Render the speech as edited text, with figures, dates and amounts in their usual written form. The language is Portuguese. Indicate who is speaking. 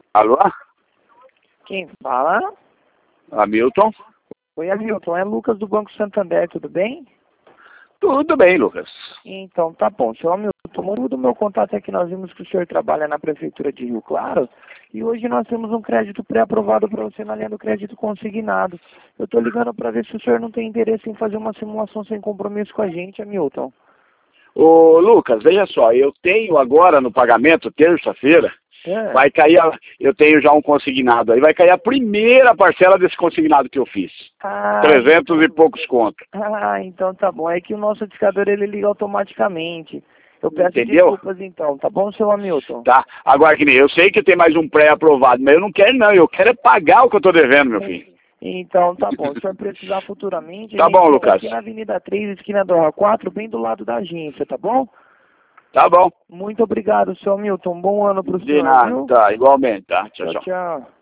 Speaker 1: Alô?
Speaker 2: Quem fala?
Speaker 1: Hamilton?
Speaker 2: Oi, Hamilton. É Lucas do Banco Santander, tudo bem?
Speaker 1: Tudo bem, Lucas.
Speaker 2: Então, tá bom. Seu Hamilton, o motivo do meu contato é que nós vimos que o senhor trabalha na Prefeitura de Rio Claro e hoje nós temos um crédito pré-aprovado para você na linha do crédito consignado. Eu estou ligando para ver se o senhor não tem interesse em fazer uma simulação sem compromisso com a gente, Hamilton.
Speaker 1: Ô, Lucas, veja só, eu tenho agora no pagamento, terça-feira, vai cair, eu tenho já um consignado aí, vai cair a primeira parcela desse consignado que eu fiz. 300 e poucos contos.
Speaker 2: Então tá bom. É que o nosso indicador ele liga automaticamente. Eu peço
Speaker 1: Entendeu?
Speaker 2: desculpas então, tá bom, seu Hamilton?
Speaker 1: Tá, agora que nem eu sei que tem mais um pré-aprovado, mas eu não quero não, eu quero é pagar o que eu tô devendo, meu filho.
Speaker 2: Então tá bom. Se o senhor precisar futuramente,
Speaker 1: Tá
Speaker 2: a gente
Speaker 1: bom,
Speaker 2: fica
Speaker 1: Lucas.
Speaker 2: aqui na Avenida 3, esquina do Rua 4, bem do lado da agência, tá bom?
Speaker 1: Tá bom.
Speaker 2: Muito obrigado, seu Hamilton. Bom ano pro
Speaker 1: De
Speaker 2: senhor,
Speaker 1: nada,
Speaker 2: viu?
Speaker 1: tá, igualmente, tá, tchau,
Speaker 2: Tchau,
Speaker 1: tchau.
Speaker 2: tchau.